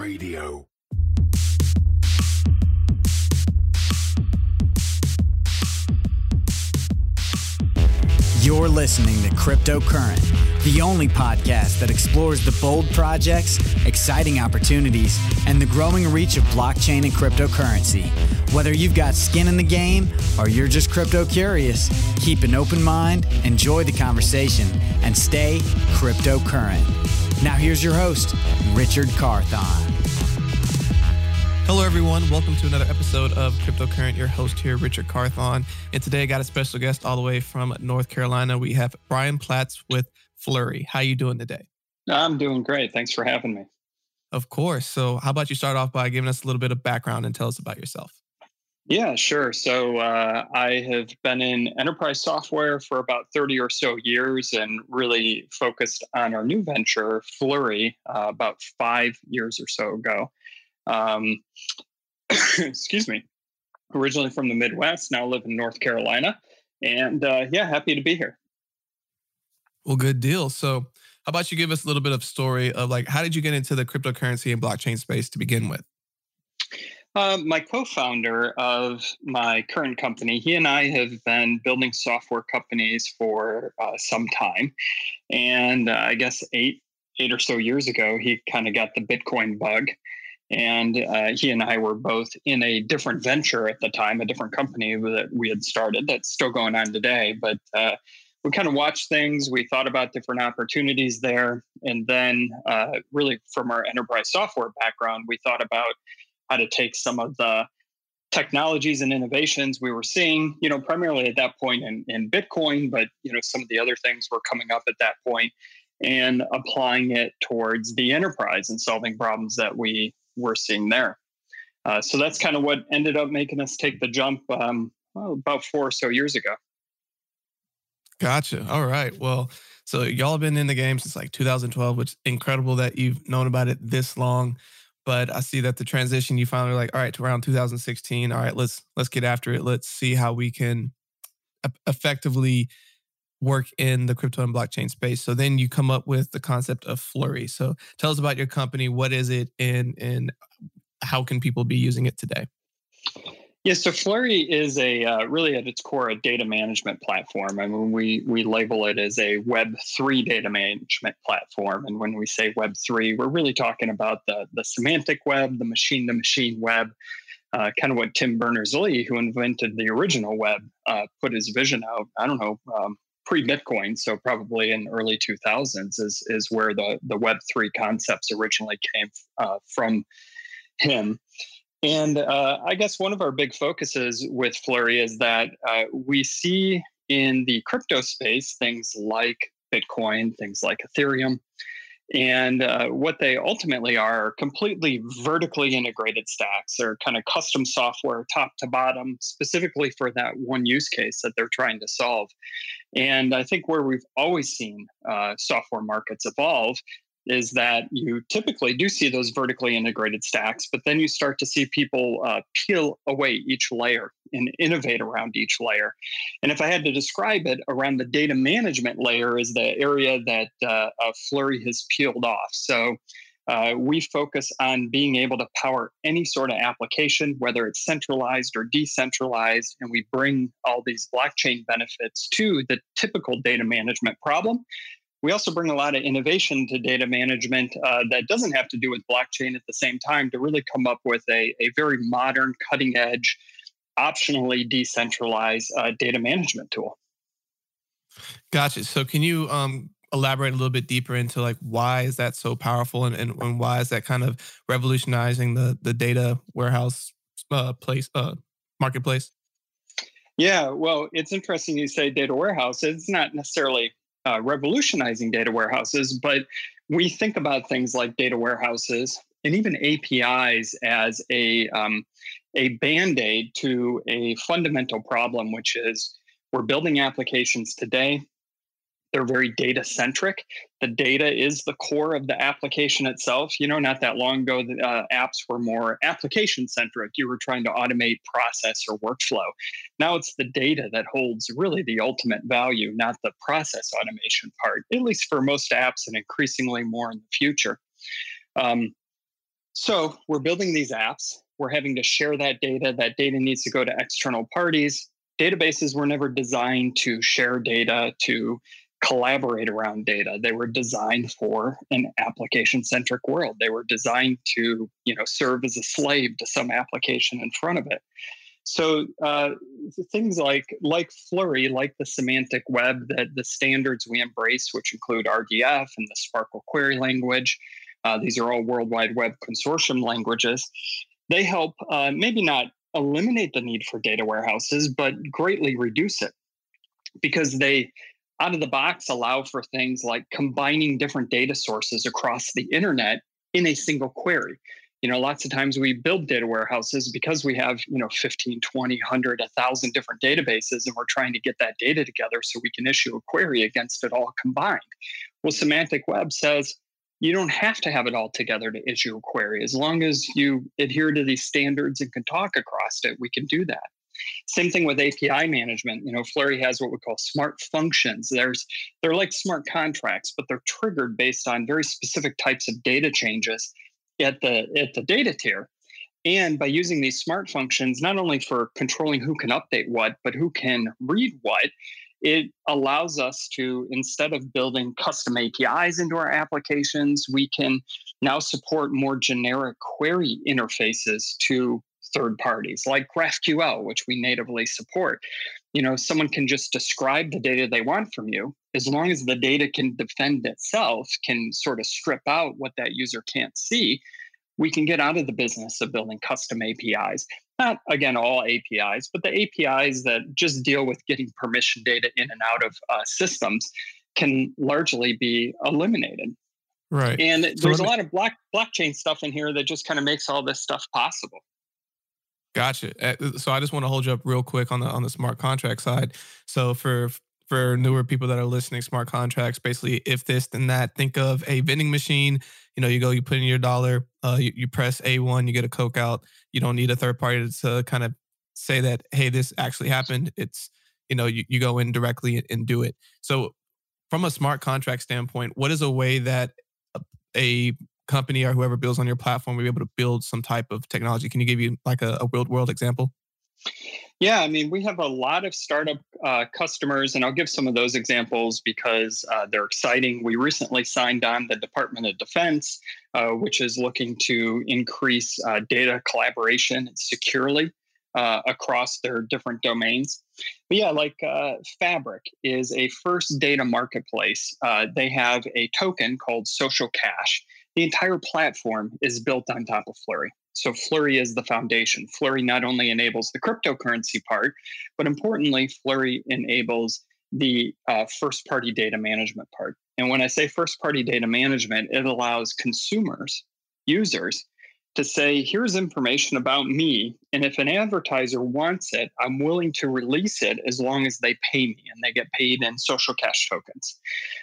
Radio. You're listening to Cryptocurrent, the only podcast that explores the bold projects, exciting opportunities, and the growing reach of blockchain and cryptocurrency. Whether you've got skin in the game or you're just crypto curious, keep an open mind, enjoy the conversation, and stay cryptocurrent. Now here's your host, Richard Carthon. Hello, everyone. Welcome to another episode of Cryptocurrent. Your host here, Richard Carthon. And today I got a special guest all the way from North Carolina. We have Brian Platts with Flurry. How you doing today? I'm doing great. Thanks for having me. Of course. So how about you start off by giving us a little bit of background and tell us about yourself? Yeah, sure. So I have been in enterprise software for about 30 or so years and really focused on our new venture, Flurry, about 5 years or so ago. Excuse me, originally from the Midwest, now live in North Carolina, and happy to be here. Well, good deal. So how about you give us a little bit of story of how did you get into the cryptocurrency and blockchain space to begin with? My co-founder of my current company, he and I have been building software companies for some time. And I guess eight or so years ago, he kind of got the Bitcoin bug. And he and I were both in a different venture at the time, a different company that we had started that's still going on today. But we kind of watched things. We thought about different opportunities there. And then really from our enterprise software background, we thought about how to take some of the technologies and innovations we were seeing, primarily at that point in Bitcoin, but, some of the other things were coming up at that point, and applying it towards the enterprise and solving problems that we were seeing there. So that's kind of what ended up making us take the jump about 4 or so years ago. Gotcha. All right. Well, so y'all have been in the game since 2012, which is incredible that you've known about it this long. But I see that the transition, you finally were all right, to around 2016. All right, let's get after it. Let's see how we can effectively work in the crypto and blockchain space. So then you come up with the concept of Flurry. So tell us about your company. What is it, and how can people be using it today? Yeah, so Flurry is a really at its core a data management platform. I mean, we label it as a Web3 data management platform. And when we say Web3, we're really talking about the semantic web, the machine-to-machine web, kind of what Tim Berners-Lee, who invented the original web, put his vision out. I don't know, pre-Bitcoin, so probably in early 2000s is where the Web3 concepts originally came from him. And I guess one of our big focuses with Flurry is that we see in the crypto space things like Bitcoin, things like Ethereum, and what they ultimately are completely vertically integrated stacks. They're kind of custom software, top to bottom, specifically for that one use case that they're trying to solve. And I think where we've always seen software markets evolve is that you typically do see those vertically integrated stacks, but then you start to see people peel away each layer and innovate around each layer. And if I had to describe it, around the data management layer is the area that Flurry has peeled off. So we focus on being able to power any sort of application, whether it's centralized or decentralized, and we bring all these blockchain benefits to the typical data management problem. We also bring a lot of innovation to data management that doesn't have to do with blockchain at the same time, to really come up with a very modern, cutting edge, optionally decentralized data management tool. Gotcha. So can you elaborate a little bit deeper into why is that so powerful, and why is that kind of revolutionizing the data warehouse marketplace? Yeah, well, it's interesting you say data warehouse. It's not necessarily revolutionizing data warehouses, but we think about things like data warehouses and even APIs as a band-aid to a fundamental problem, which is we're building applications today. They're very data-centric. The data is the core of the application itself. Not that long ago, the apps were more application-centric. You were trying to automate process or workflow. Now it's the data that holds really the ultimate value, not the process automation part, at least for most apps and increasingly more in the future. So we're building these apps. We're having to share that data. That data needs to go to external parties. Databases were never designed to share data, to collaborate around data. They were designed for an application-centric world. They were designed to, serve as a slave to some application in front of it. So things like Flurry, like the semantic web, that the standards we embrace, which include RDF and the SPARQL query language, these are all World Wide Web Consortium languages. They help maybe not eliminate the need for data warehouses, but greatly reduce it, because they, out of the box, allow for things like combining different data sources across the internet in a single query. Lots of times we build data warehouses because we have, 15, 20, 100, 1,000 different databases, and we're trying to get that data together so we can issue a query against it all combined. Well, Semantic Web says you don't have to have it all together to issue a query. As long as you adhere to these standards and can talk across it, we can do that. Same thing with API management. Flurry has what we call smart functions. They're like smart contracts, but they're triggered based on very specific types of data changes at the data tier. And by using these smart functions, not only for controlling who can update what, but who can read what, it allows us to, instead of building custom APIs into our applications, we can now support more generic query interfaces to third parties like GraphQL, which we natively support. Someone can just describe the data they want from you. As long as the data can defend itself, can sort of strip out what that user can't see, we can get out of the business of building custom APIs. Not, again, all APIs, but the APIs that just deal with getting permission data in and out of systems can largely be eliminated. Right. And there's a lot of blockchain stuff in here that just kind of makes all this stuff possible. Gotcha. So I just want to hold you up real quick on the smart contract side. So for newer people that are listening, smart contracts, basically if this then that, think of a vending machine. You put in your dollar, you press A1, you get a Coke out. You don't need a third party to kind of say that, hey, this actually happened. It's, you go in directly and do it. So from a smart contract standpoint, what is a way that a company or whoever builds on your platform will be able to build some type of technology? Can you give you like a real world example? Yeah, we have a lot of startup customers, and I'll give some of those examples because they're exciting. We recently signed on the Department of Defense, which is looking to increase data collaboration securely across their different domains. But yeah, like Fabric is a first data marketplace. They have a token called Social Cash. The entire platform is built on top of Flurry. So Flurry is the foundation. Flurry not only enables the cryptocurrency part, but importantly, Flurry enables the first-party data management part. And when I say first-party data management, it allows consumers, users, to say, here's information about me. And if an advertiser wants it, I'm willing to release it as long as they pay me, and they get paid in Social Cash tokens.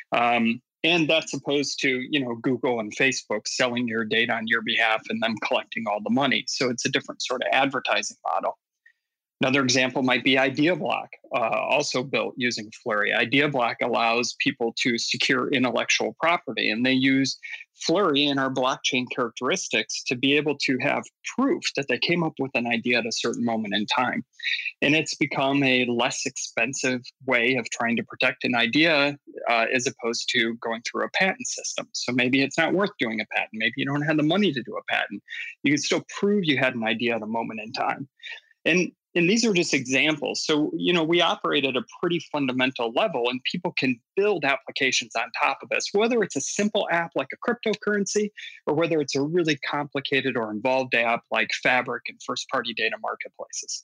And that's opposed to, Google and Facebook selling your data on your behalf and them collecting all the money. So it's a different sort of advertising model. Another example might be IdeaBlock, also built using Flurry. IdeaBlock allows people to secure intellectual property, and they use Flurry and our blockchain characteristics to be able to have proof that they came up with an idea at a certain moment in time. And it's become a less expensive way of trying to protect an idea as opposed to going through a patent system. So maybe it's not worth doing a patent. Maybe you don't have the money to do a patent. You can still prove you had an idea at a moment in time. And these are just examples. So, we operate at a pretty fundamental level, and people can build applications on top of this, whether it's a simple app like a cryptocurrency, or whether it's a really complicated or involved app like Fabric and first-party data marketplaces.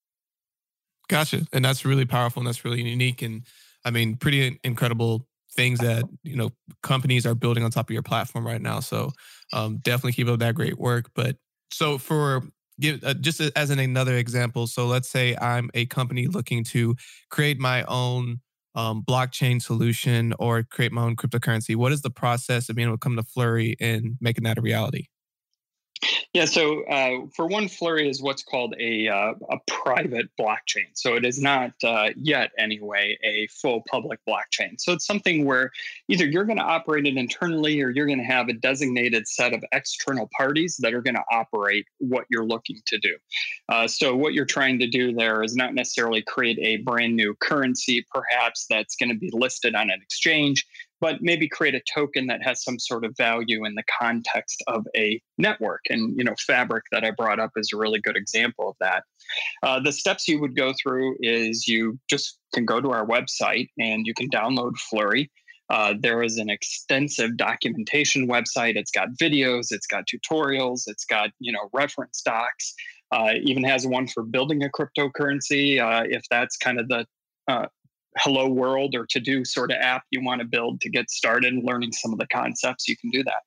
Gotcha. And that's really powerful, and that's really unique. And pretty incredible things that, companies are building on top of your platform right now. So definitely keep up that great work. But so just as another example, so let's say I'm a company looking to create my own blockchain solution or create my own cryptocurrency. What is the process of being able to come to Flurry and making that a reality? Yeah, so for one, Flurry is what's called a private blockchain. So it is not yet, anyway, a full public blockchain. So it's something where either you're going to operate it internally or you're going to have a designated set of external parties that are going to operate what you're looking to do. So what you're trying to do there is not necessarily create a brand new currency, perhaps, that's going to be listed on an exchange, but maybe create a token that has some sort of value in the context of a network. And, Fabric that I brought up is a really good example of that. The steps you would go through is you just can go to our website and you can download Flurry. There is an extensive documentation website. It's got videos, it's got tutorials, it's got, reference docs, even has one for building a cryptocurrency. If that's kind of the hello world or to-do sort of app you want to build to get started learning some of the concepts, you can do that.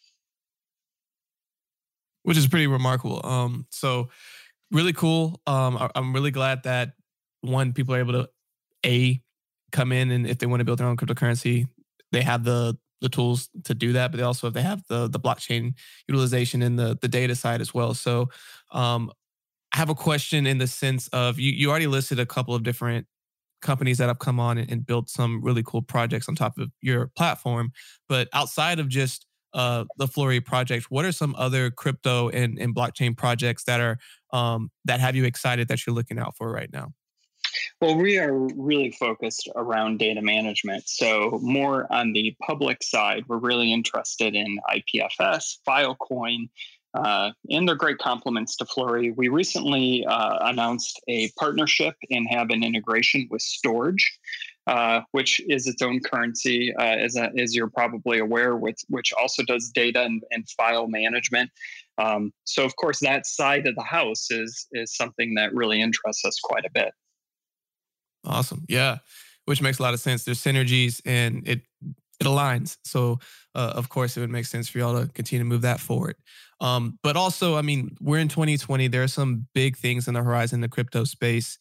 Which is pretty remarkable. So really cool. I'm really glad that people are able to come in, and if they want to build their own cryptocurrency, they have the tools to do that, but they also, if they have the blockchain utilization and the data side as well. So I have a question in the sense of you already listed a couple of different companies that have come on and built some really cool projects on top of your platform. But outside of just the Flurry project, what are some other crypto and blockchain projects that are that have you excited that you're looking out for right now? Well, we are really focused around data management. So more on the public side, we're really interested in IPFS, Filecoin, and they're great complements to Flurry. We recently announced a partnership and have an integration with Storj, which is its own currency, as you're probably aware, which also does data and file management. So, of course, that side of the house is something that really interests us quite a bit. Awesome. Yeah. Which makes a lot of sense. There's synergies and it aligns. So, of course, it would make sense for y'all to continue to move that forward. But also, I mean, we're in 2020. There are some big things in the horizon in the crypto space.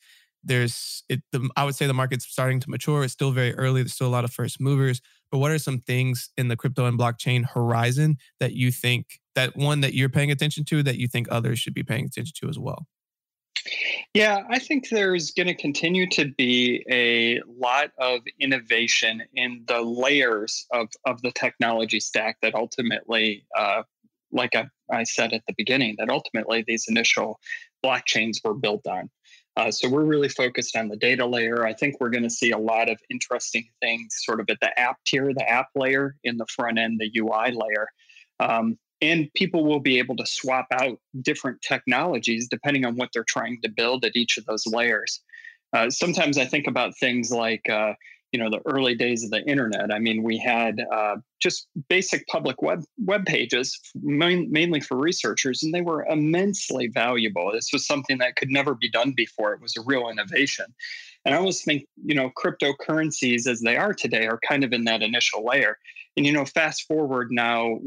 I would say the market's starting to mature. It's still very early. There's still a lot of first movers. But what are some things in the crypto and blockchain horizon that you think that you're paying attention to that you think others should be paying attention to as well? Yeah, I think there's going to continue to be a lot of innovation in the layers of the technology stack that ultimately, like I said at the beginning, that ultimately these initial blockchains were built on. So we're really focused on the data layer. I think we're going to see a lot of interesting things sort of at the app tier, the app layer, in the front end, the UI layer. And people will be able to swap out different technologies depending on what they're trying to build at each of those layers. Sometimes I think about things like, the early days of the internet. I mean, we had just basic public web pages, mainly for researchers, and they were immensely valuable. This was something that could never be done before. It was a real innovation. And I always think, cryptocurrencies as they are today are kind of in that initial layer. And, fast forward now,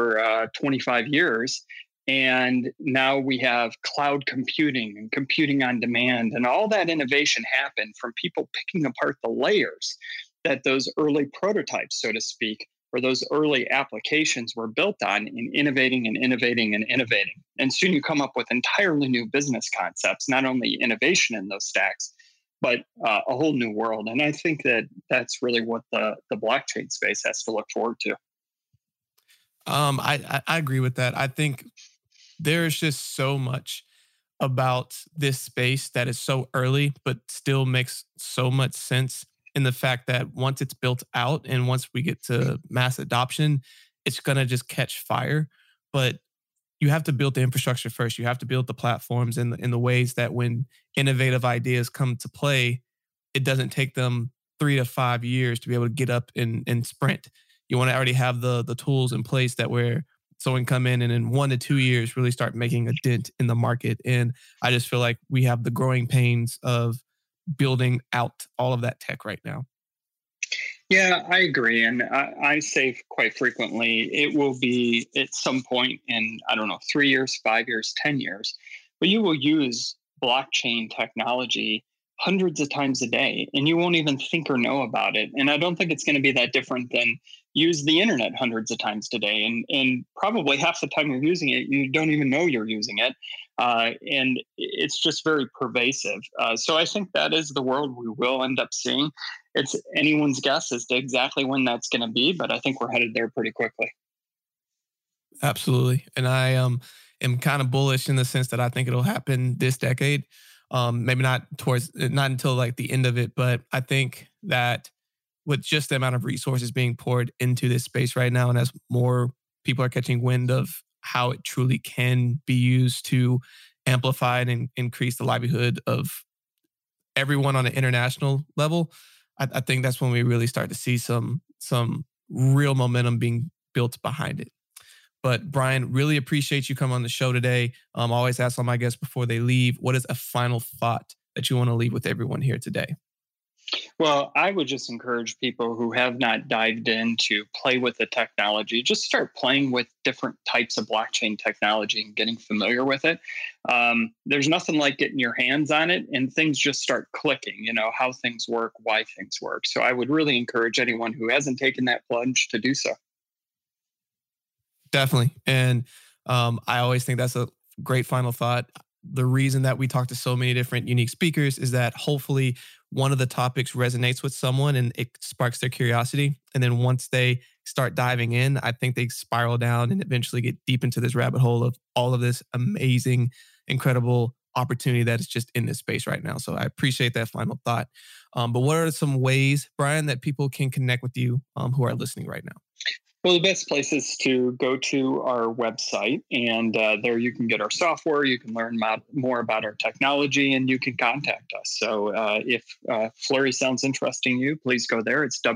25 years, and now we have cloud computing and computing on demand, and all that innovation happened from people picking apart the layers that those early prototypes, so to speak, or those early applications were built on, in innovating and innovating and innovating. And soon you come up with entirely new business concepts, not only innovation in those stacks, but a whole new world. And I think that that's really what the blockchain space has to look forward to. I agree with that. I think there's just so much about this space that is so early, but still makes so much sense in the fact that once it's built out and once we get to mass adoption, it's going to just catch fire. But you have to build the infrastructure first. You have to build the platforms in the ways that when innovative ideas come to play, it doesn't take them 3 to 5 years to be able to get up and sprint. You want to already have the tools in place that where someone come in and in 1 to 2 years really start making a dent in the market. And I just feel like we have the growing pains of building out all of that tech right now. Yeah, I agree. And I say quite frequently, it will be at some point in, 3 years, 5 years, 10 years, but you will use blockchain technology hundreds of times a day, and you won't even think or know about it. And I don't think it's going to be that different than use the internet hundreds of times a day. And probably half the time you're using it, you don't even know you're using it. And it's just very pervasive. So I think that is the world we will end up seeing. It's anyone's guess as to exactly when that's going to be, but I think we're headed there pretty quickly. Absolutely. And I am kind of bullish in the sense that I think it'll happen this decade. Maybe not until like the end of it, but I think that with just the amount of resources being poured into this space right now, and as more people are catching wind of how it truly can be used to amplify and increase the livelihood of everyone on an international level, I think that's when we really start to see some real momentum being built behind it. But Brian, really appreciate you coming on the show today. I always ask all my guests before they leave, what is a final thought that you want to leave with everyone here today? Well, I would just encourage people who have not dived in to play with the technology. Just start playing with different types of blockchain technology and getting familiar with it. There's nothing like getting your hands on it and things just start clicking, how things work, why things work. So I would really encourage anyone who hasn't taken that plunge to do so. Definitely. And I always think that's a great final thought. The reason that we talk to so many different unique speakers is that hopefully one of the topics resonates with someone and it sparks their curiosity. And then once they start diving in, I think they spiral down and eventually get deep into this rabbit hole of all of this amazing, incredible opportunity that is just in this space right now. So I appreciate that final thought. But what are some ways, Brian, that people can connect with you who are listening right now? Well, the best place is to go to our website, and there you can get our software, you can learn more about our technology, and you can contact us. So if Flurry sounds interesting to you, please go there. It's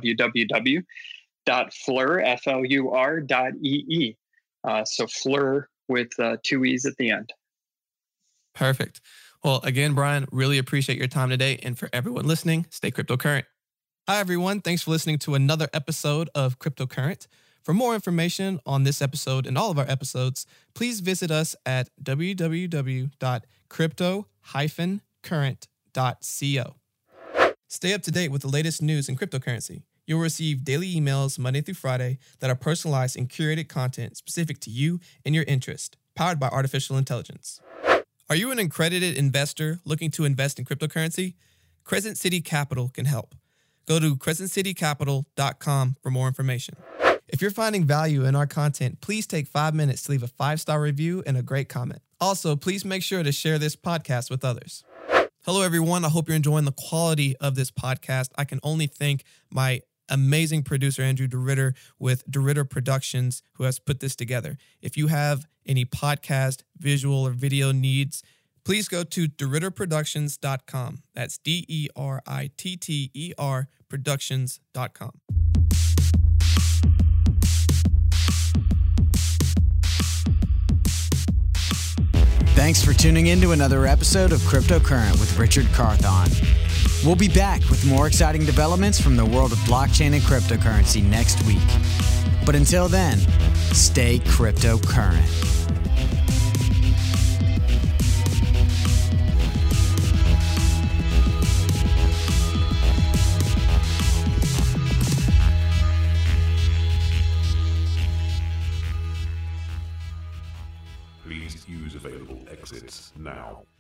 www.flur.ee. So Flur with 2 E's at the end. Perfect. Well, again, Brian, really appreciate your time today. And for everyone listening, stay cryptocurrent. Hi, everyone. Thanks for listening to another episode of Cryptocurrent. For more information on this episode and all of our episodes, please visit us at www.crypto-current.co. Stay up to date with the latest news in cryptocurrency. You'll receive daily emails Monday through Friday that are personalized and curated content specific to you and your interest, powered by artificial intelligence. Are you an accredited investor looking to invest in cryptocurrency? Crescent City Capital can help. Go to crescentcitycapital.com for more information. If you're finding value in our content, please take 5 minutes to leave a 5-star review and a great comment. Also, please make sure to share this podcast with others. Hello, everyone. I hope you're enjoying the quality of this podcast. I can only thank my amazing producer, Andrew DeRitter, with DeRitter Productions, who has put this together. If you have any podcast, visual, or video needs, please go to DeRitterProductions.com. That's DERITTER Productions.com. Thanks for tuning in to another episode of Cryptocurrent with Richard Carthon. We'll be back with more exciting developments from the world of blockchain and cryptocurrency next week. But until then, stay cryptocurrent. Please use available exits now.